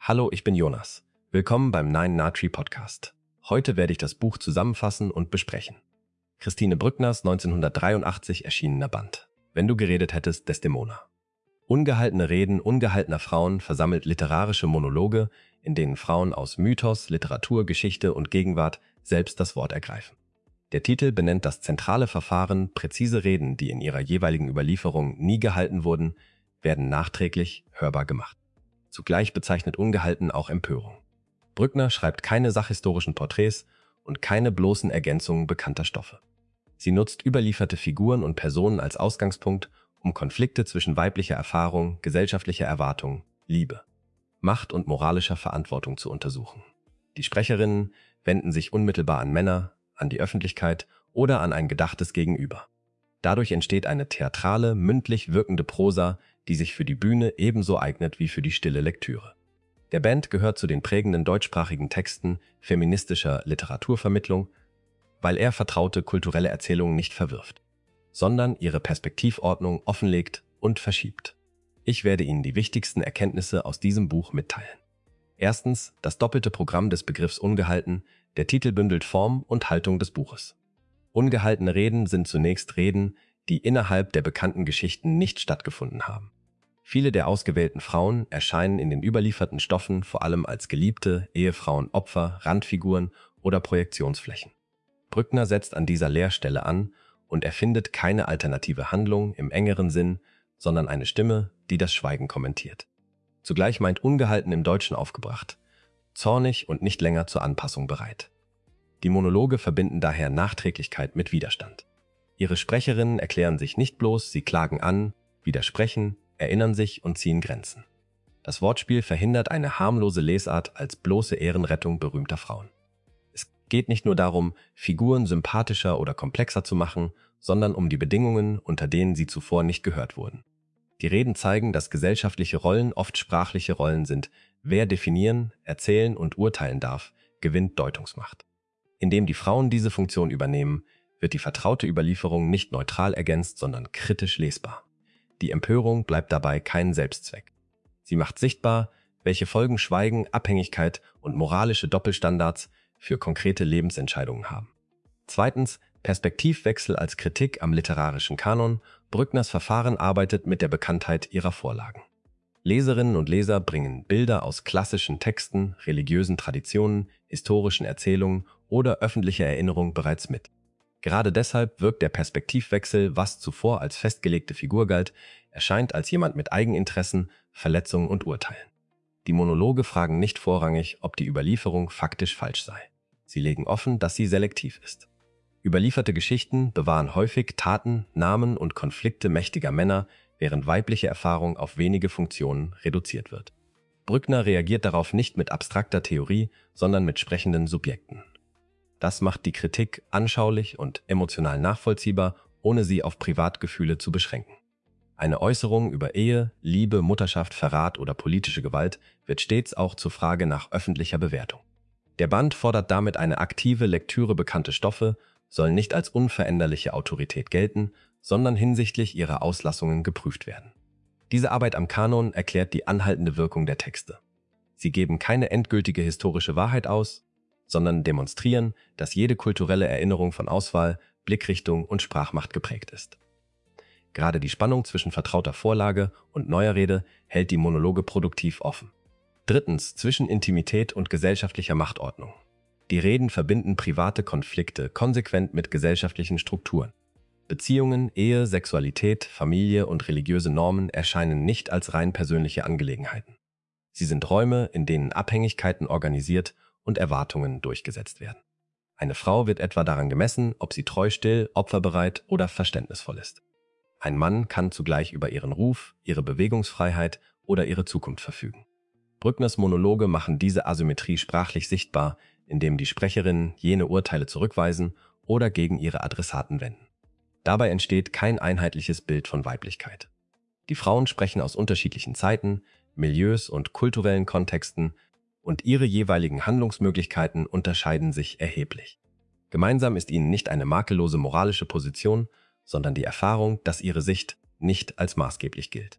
Hallo, ich bin Jonas. Willkommen beim Nine Natri Podcast. Heute werde ich das Buch zusammenfassen und besprechen. Christine Brückners 1983 erschienener Band. Wenn du geredet hättest, Desdemona. Ungehaltene Reden ungehaltener Frauen versammelt literarische Monologe, in denen Frauen aus Mythos, Literatur, Geschichte und Gegenwart selbst das Wort ergreifen. Der Titel benennt das zentrale Verfahren, präzise Reden, die in ihrer jeweiligen Überlieferung nie gehalten wurden, werden nachträglich hörbar gemacht. Zugleich bezeichnet ungehalten auch Empörung. Brückner schreibt keine sachhistorischen Porträts und keine bloßen Ergänzungen bekannter Stoffe. Sie nutzt überlieferte Figuren und Personen als Ausgangspunkt, um Konflikte zwischen weiblicher Erfahrung, gesellschaftlicher Erwartung, Liebe, Macht und moralischer Verantwortung zu untersuchen. Die Sprecherinnen wenden sich unmittelbar an Männer, an die Öffentlichkeit oder an ein gedachtes Gegenüber. Dadurch entsteht eine theatrale, mündlich wirkende Prosa, die sich für die Bühne ebenso eignet wie für die stille Lektüre. Der Band gehört zu den prägenden deutschsprachigen Texten feministischer Literaturvermittlung, weil er vertraute kulturelle Erzählungen nicht verwirft, sondern ihre Perspektivordnung offenlegt und verschiebt. Ich werde Ihnen die wichtigsten Erkenntnisse aus diesem Buch mitteilen. Erstens, das doppelte Programm des Begriffs ungehalten. Der Titel bündelt Form und Haltung des Buches. Ungehaltene Reden sind zunächst Reden, die innerhalb der bekannten Geschichten nicht stattgefunden haben. Viele der ausgewählten Frauen erscheinen in den überlieferten Stoffen vor allem als Geliebte, Ehefrauen, Opfer, Randfiguren oder Projektionsflächen. Brückner setzt an dieser Leerstelle an und erfindet keine alternative Handlung im engeren Sinn, sondern eine Stimme, die das Schweigen kommentiert. Zugleich meint ungehalten im Deutschen aufgebracht, zornig und nicht länger zur Anpassung bereit. Die Monologe verbinden daher Nachträglichkeit mit Widerstand. Ihre Sprecherinnen erklären sich nicht bloß, sie klagen an, widersprechen, erinnern sich und ziehen Grenzen. Das Wortspiel verhindert eine harmlose Lesart als bloße Ehrenrettung berühmter Frauen. Es geht nicht nur darum, Figuren sympathischer oder komplexer zu machen, sondern um die Bedingungen, unter denen sie zuvor nicht gehört wurden. Die Reden zeigen, dass gesellschaftliche Rollen oft sprachliche Rollen sind. Wer definieren, erzählen und urteilen darf, gewinnt Deutungsmacht. Indem die Frauen diese Funktion übernehmen, wird die vertraute Überlieferung nicht neutral ergänzt, sondern kritisch lesbar. Die Empörung bleibt dabei kein Selbstzweck. Sie macht sichtbar, welche Folgen Schweigen, Abhängigkeit und moralische Doppelstandards für konkrete Lebensentscheidungen haben. Zweitens, Perspektivwechsel als Kritik am literarischen Kanon. Brückners Verfahren arbeitet mit der Bekanntheit ihrer Vorlagen. Leserinnen und Leser bringen Bilder aus klassischen Texten, religiösen Traditionen, historischen Erzählungen oder öffentlicher Erinnerung bereits mit. Gerade deshalb wirkt der Perspektivwechsel, was zuvor als festgelegte Figur galt, erscheint als jemand mit Eigeninteressen, Verletzungen und Urteilen. Die Monologe fragen nicht vorrangig, ob die Überlieferung faktisch falsch sei. Sie legen offen, dass sie selektiv ist. Überlieferte Geschichten bewahren häufig Taten, Namen und Konflikte mächtiger Männer, während weibliche Erfahrung auf wenige Funktionen reduziert wird. Brückner reagiert darauf nicht mit abstrakter Theorie, sondern mit sprechenden Subjekten. Das macht die Kritik anschaulich und emotional nachvollziehbar, ohne sie auf Privatgefühle zu beschränken. Eine Äußerung über Ehe, Liebe, Mutterschaft, Verrat oder politische Gewalt wird stets auch zur Frage nach öffentlicher Bewertung. Der Band fordert damit eine aktive Lektüre bekannte Stoffe, sollen nicht als unveränderliche Autorität gelten, sondern hinsichtlich ihrer Auslassungen geprüft werden. Diese Arbeit am Kanon erklärt die anhaltende Wirkung der Texte. Sie geben keine endgültige historische Wahrheit aus, sondern demonstrieren, dass jede kulturelle Erinnerung von Auswahl, Blickrichtung und Sprachmacht geprägt ist. Gerade die Spannung zwischen vertrauter Vorlage und neuer Rede hält die Monologe produktiv offen. Drittens, zwischen Intimität und gesellschaftlicher Machtordnung. Die Reden verbinden private Konflikte konsequent mit gesellschaftlichen Strukturen. Beziehungen, Ehe, Sexualität, Familie und religiöse Normen erscheinen nicht als rein persönliche Angelegenheiten. Sie sind Räume, in denen Abhängigkeiten organisiert und Erwartungen durchgesetzt werden. Eine Frau wird etwa daran gemessen, ob sie treu, still, opferbereit oder verständnisvoll ist. Ein Mann kann zugleich über ihren Ruf, ihre Bewegungsfreiheit oder ihre Zukunft verfügen. Brückners Monologe machen diese Asymmetrie sprachlich sichtbar, indem die Sprecherinnen jene Urteile zurückweisen oder gegen ihre Adressaten wenden. Dabei entsteht kein einheitliches Bild von Weiblichkeit. Die Frauen sprechen aus unterschiedlichen Zeiten, Milieus und kulturellen Kontexten und ihre jeweiligen Handlungsmöglichkeiten unterscheiden sich erheblich. Gemeinsam ist ihnen nicht eine makellose moralische Position, sondern die Erfahrung, dass ihre Sicht nicht als maßgeblich gilt.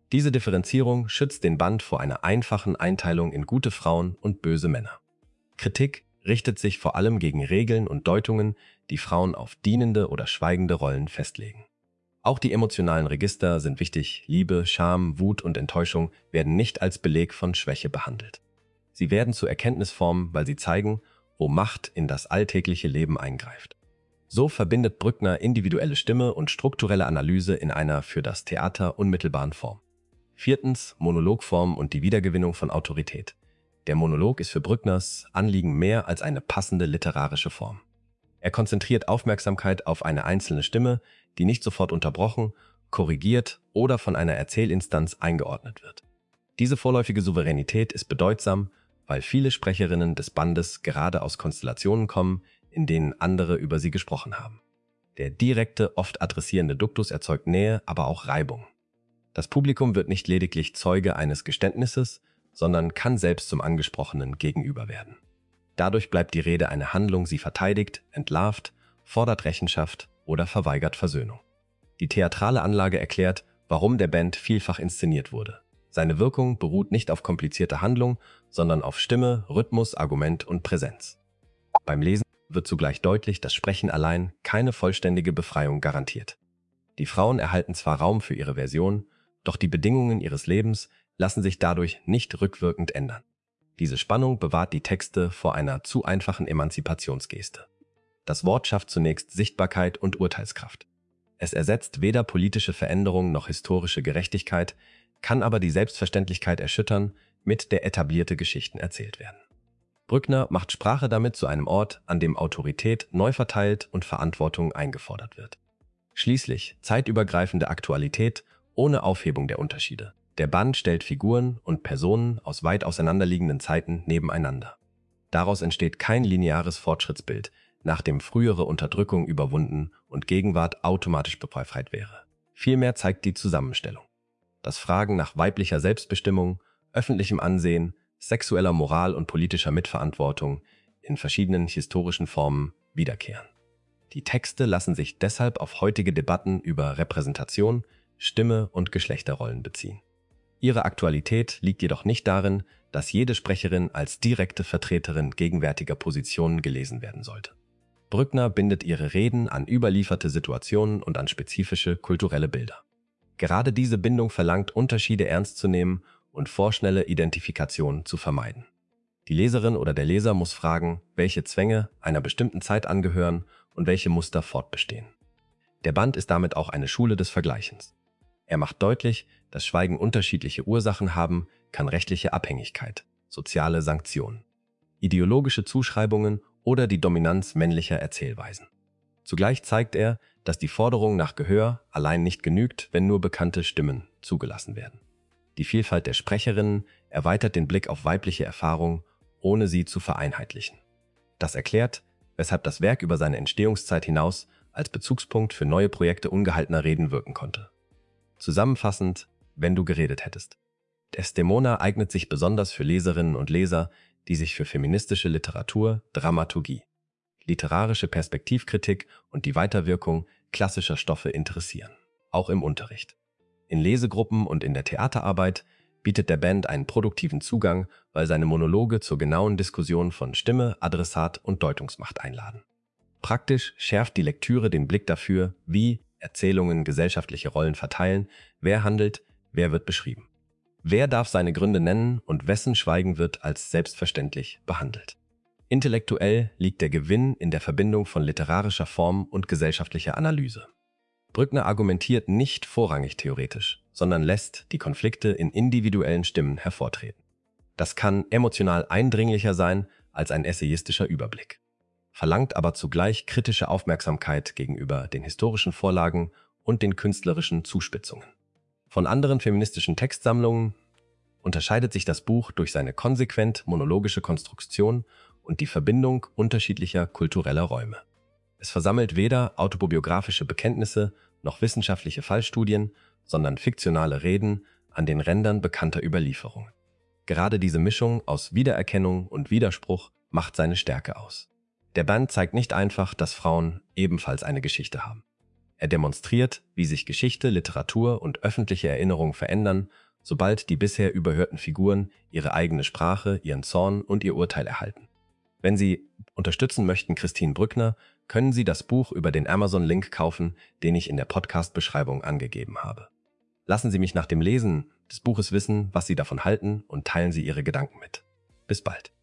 Diese Differenzierung schützt den Band vor einer einfachen Einteilung in gute Frauen und böse Männer. Kritik richtet sich vor allem gegen Regeln und Deutungen, die Frauen auf dienende oder schweigende Rollen festlegen. Auch die emotionalen Register sind wichtig. Liebe, Scham, Wut und Enttäuschung werden nicht als Beleg von Schwäche behandelt. Sie werden zu Erkenntnisformen, weil sie zeigen, wo Macht in das alltägliche Leben eingreift. So verbindet Brückner individuelle Stimme und strukturelle Analyse in einer für das Theater unmittelbaren Form. 4. Monologform und die Wiedergewinnung von Autorität. Der Monolog ist für Brückners Anliegen mehr als eine passende literarische Form. Er konzentriert Aufmerksamkeit auf eine einzelne Stimme, die nicht sofort unterbrochen, korrigiert oder von einer Erzählinstanz eingeordnet wird. Diese vorläufige Souveränität ist bedeutsam, weil viele Sprecherinnen des Bandes gerade aus Konstellationen kommen, in denen andere über sie gesprochen haben. Der direkte, oft adressierende Duktus erzeugt Nähe, aber auch Reibung. Das Publikum wird nicht lediglich Zeuge eines Geständnisses, sondern kann selbst zum Angesprochenen gegenüber werden. Dadurch bleibt die Rede eine Handlung, sie verteidigt, entlarvt, fordert Rechenschaft oder verweigert Versöhnung. Die theatrale Anlage erklärt, warum der Band vielfach inszeniert wurde. Seine Wirkung beruht nicht auf komplizierter Handlung, sondern auf Stimme, Rhythmus, Argument und Präsenz. Beim Lesen wird zugleich deutlich, dass Sprechen allein keine vollständige Befreiung garantiert. Die Frauen erhalten zwar Raum für ihre Version, doch die Bedingungen ihres Lebens lassen sich dadurch nicht rückwirkend ändern. Diese Spannung bewahrt die Texte vor einer zu einfachen Emanzipationsgeste. Das Wort schafft zunächst Sichtbarkeit und Urteilskraft. Es ersetzt weder politische Veränderung noch historische Gerechtigkeit, kann aber die Selbstverständlichkeit erschüttern, mit der etablierte Geschichten erzählt werden. Brückner macht Sprache damit zu einem Ort, an dem Autorität neu verteilt und Verantwortung eingefordert wird. Schließlich zeitübergreifende Aktualität ohne Aufhebung der Unterschiede. Der Band stellt Figuren und Personen aus weit auseinanderliegenden Zeiten nebeneinander. Daraus entsteht kein lineares Fortschrittsbild, nach dem frühere Unterdrückung überwunden und Gegenwart automatisch befreit wäre. Vielmehr zeigt die Zusammenstellung, dass Fragen nach weiblicher Selbstbestimmung, öffentlichem Ansehen, sexueller Moral und politischer Mitverantwortung in verschiedenen historischen Formen wiederkehren. Die Texte lassen sich deshalb auf heutige Debatten über Repräsentation, Stimme und Geschlechterrollen beziehen. Ihre Aktualität liegt jedoch nicht darin, dass jede Sprecherin als direkte Vertreterin gegenwärtiger Positionen gelesen werden sollte. Brückner bindet ihre Reden an überlieferte Situationen und an spezifische kulturelle Bilder. Gerade diese Bindung verlangt, Unterschiede ernst zu nehmen und vorschnelle Identifikation zu vermeiden. Die Leserin oder der Leser muss fragen, welche Zwänge einer bestimmten Zeit angehören und welche Muster fortbestehen. Der Band ist damit auch eine Schule des Vergleichens. Er macht deutlich, dass Schweigen unterschiedliche Ursachen haben kann: rechtliche Abhängigkeit, soziale Sanktionen, ideologische Zuschreibungen oder die Dominanz männlicher Erzählweisen. Zugleich zeigt er, dass die Forderung nach Gehör allein nicht genügt, wenn nur bekannte Stimmen zugelassen werden. Die Vielfalt der Sprecherinnen erweitert den Blick auf weibliche Erfahrung, ohne sie zu vereinheitlichen. Das erklärt, weshalb das Werk über seine Entstehungszeit hinaus als Bezugspunkt für neue Projekte ungehaltener Reden wirken konnte. Zusammenfassend, wenn du geredet hättest. Desdemona eignet sich besonders für Leserinnen und Leser, die sich für feministische Literatur, Dramaturgie, literarische Perspektivkritik und die Weiterwirkung klassischer Stoffe interessieren, auch im Unterricht. In Lesegruppen und in der Theaterarbeit bietet der Band einen produktiven Zugang, weil seine Monologe zur genauen Diskussion von Stimme, Adressat und Deutungsmacht einladen. Praktisch schärft die Lektüre den Blick dafür, wie Erzählungen gesellschaftliche Rollen verteilen, wer handelt, wer wird beschrieben. Wer darf seine Gründe nennen und wessen Schweigen wird als selbstverständlich behandelt. Intellektuell liegt der Gewinn in der Verbindung von literarischer Form und gesellschaftlicher Analyse. Brückner argumentiert nicht vorrangig theoretisch, sondern lässt die Konflikte in individuellen Stimmen hervortreten. Das kann emotional eindringlicher sein als ein essayistischer Überblick, verlangt aber zugleich kritische Aufmerksamkeit gegenüber den historischen Vorlagen und den künstlerischen Zuspitzungen. Von anderen feministischen Textsammlungen unterscheidet sich das Buch durch seine konsequent monologische Konstruktion und die Verbindung unterschiedlicher kultureller Räume. Es versammelt weder autobiografische Bekenntnisse noch wissenschaftliche Fallstudien, sondern fiktionale Reden an den Rändern bekannter Überlieferungen. Gerade diese Mischung aus Wiedererkennung und Widerspruch macht seine Stärke aus. Der Band zeigt nicht einfach, dass Frauen ebenfalls eine Geschichte haben. Er demonstriert, wie sich Geschichte, Literatur und öffentliche Erinnerung verändern, sobald die bisher überhörten Figuren ihre eigene Sprache, ihren Zorn und ihr Urteil erhalten. Wenn Sie unterstützen möchten Christine Brückner, können Sie das Buch über den Amazon-Link kaufen, den ich in der Podcast-Beschreibung angegeben habe. Lassen Sie mich nach dem Lesen des Buches wissen, was Sie davon halten, und teilen Sie Ihre Gedanken mit. Bis bald.